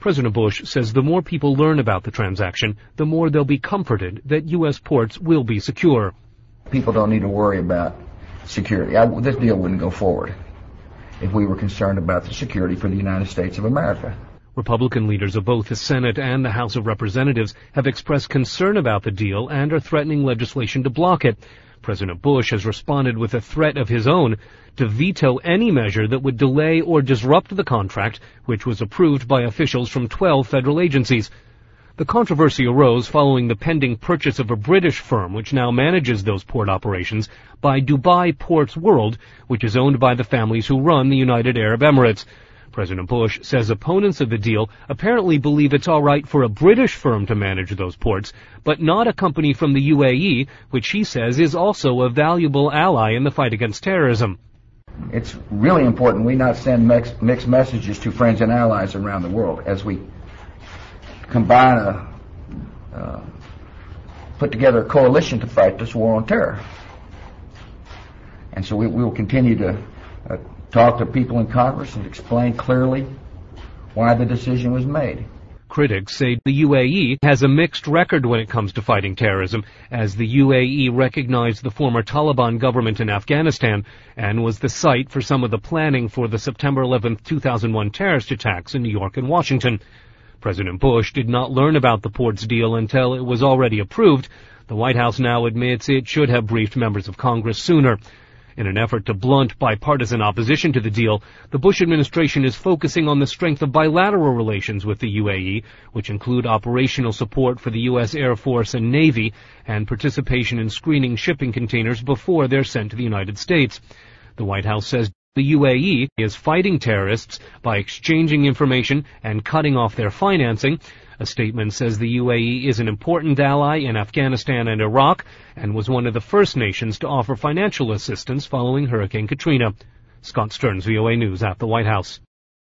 President Bush says the more people learn about the transaction, the more they'll be comforted that U.S. ports will be secure. People don't need to worry about security. This deal wouldn't go forward if we were concerned about the security for the United States of America. Republican leaders of both the Senate and the House of Representatives have expressed concern about the deal and are threatening legislation to block it. President Bush has responded with a threat of his own to veto any measure that would delay or disrupt the contract, which was approved by officials from 12 federal agencies. The controversy arose following the pending purchase of a British firm which now manages those port operations by Dubai Ports World, which is owned by the families who run the United Arab Emirates. President Bush says opponents of the deal apparently believe it's all right for a British firm to manage those ports, but not a company from the UAE, which he says is also a valuable ally in the fight against terrorism. It's really important we not send mixed messages to friends and allies around the world as we combine put together a coalition to fight this war on terror. And so we will continue to talk to people in Congress and explain clearly why the decision was made. Critics say the UAE has a mixed record when it comes to fighting terrorism, as the UAE recognized the former Taliban government in Afghanistan and was the site for some of the planning for the September 11, 2001 terrorist attacks in New York and Washington. President Bush did not learn about the ports deal until it was already approved. The White House now admits it should have briefed members of Congress sooner. In an effort to blunt bipartisan opposition to the deal, the Bush administration is focusing on the strength of bilateral relations with the UAE, which include operational support for the U.S. Air Force and Navy and participation in screening shipping containers before they're sent to the United States. The White House says the UAE is fighting terrorists by exchanging information and cutting off their financing. A statement says the UAE is an important ally in Afghanistan and Iraq and was one of the first nations to offer financial assistance following Hurricane Katrina. Scott Stearns, VOA News at the White House.